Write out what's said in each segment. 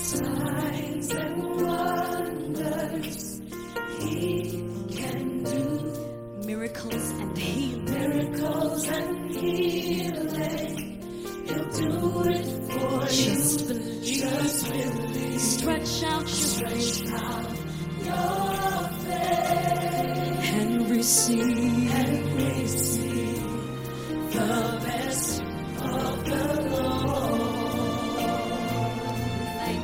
Signs and wonders He can do. Miracles and healing. Miracles and healing. He'll do it for you. Just believe. Just believe. Stretch out your faith and receive. The best of the Lord. Thank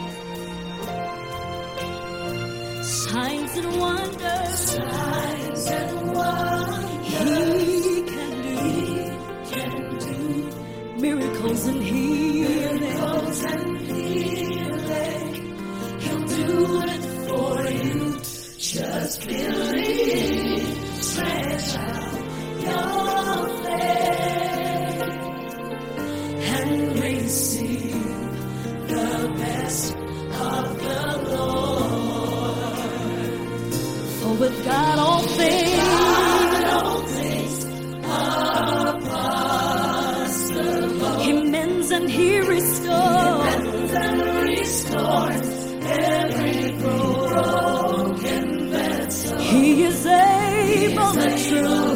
you. Signs and wonders. Signs and wonders He can do. Miracles and healing. Miracles and healing. He'll do it for you. Just believe. Stretch out your faith and receive the best of the Lord. For with God all things are possible. He mends and He restores. Every broken vessel. He is able and true.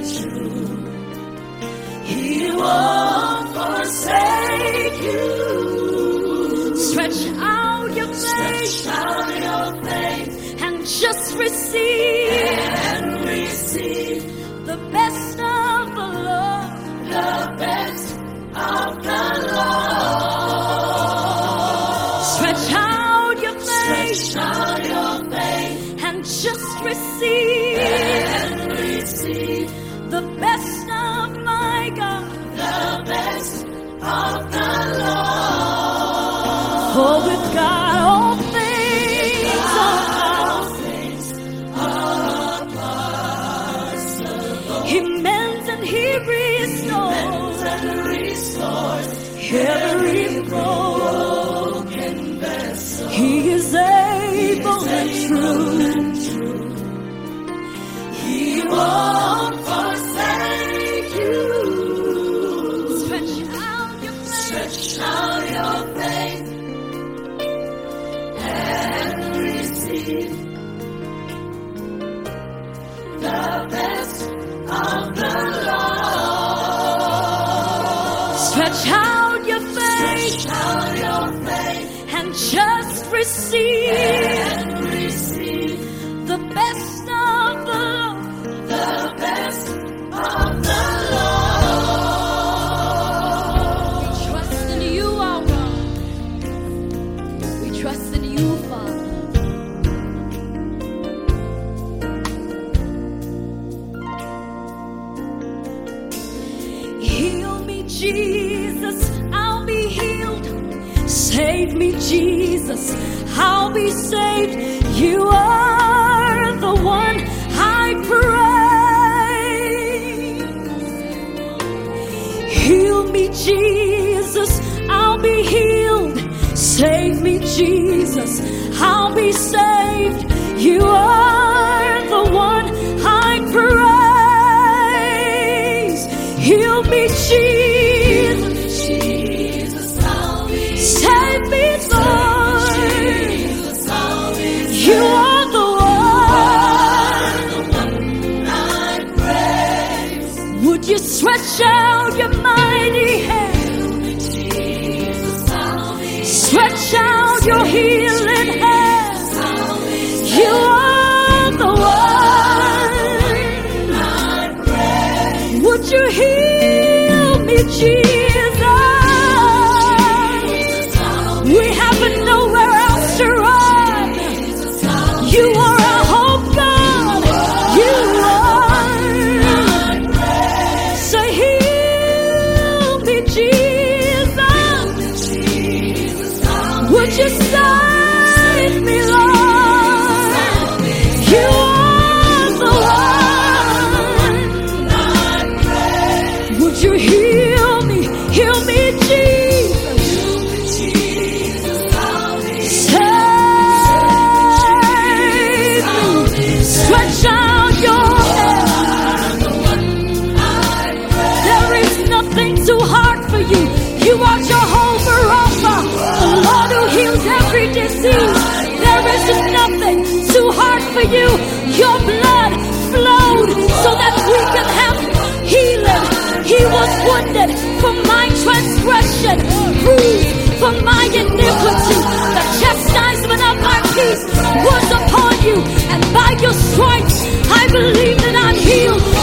He won't forsake you. Stretch out your faith and just receive the best of the Lord. The best of the Lord. Stretch out your faith and just receive the best of my God. The best of the Lord. For with God all things are possible. He mends and He restores every broken vessel. He is able and true. He won't forsake you. Stretch out your faith And receive the best of the Lord. Stretch out your faith and just receive the best of the Lord. The best of the Lord. We trust in you, our God. We trust in you, Father. Heal me, Jesus, I'll be healed. Save me, Jesus, I'll be saved. You are the one I pray. Heal me, Jesus, I'll be healed. Save me, Jesus, I'll be saved. You are the one I praise. Heal me, Jesus, I'll be save me, Lord. You are the one I praise. Would you stretch out your mighty hand? Stretch out your healing hand. You are the one. Would you heal me, Jesus? We have nowhere else to run. You are our hope, God. You are. Say, heal me, Jesus. Would you save me, Lord? You are the one. Would you heal me, Jesus? Save me. Stretch out your hand. There is nothing too hard for you. You are Jehovah Rapha, the Lord who heals for my transgression, bruised for my iniquity. The chastisement of my peace was upon you, and by your stripes I believe that I'm healed.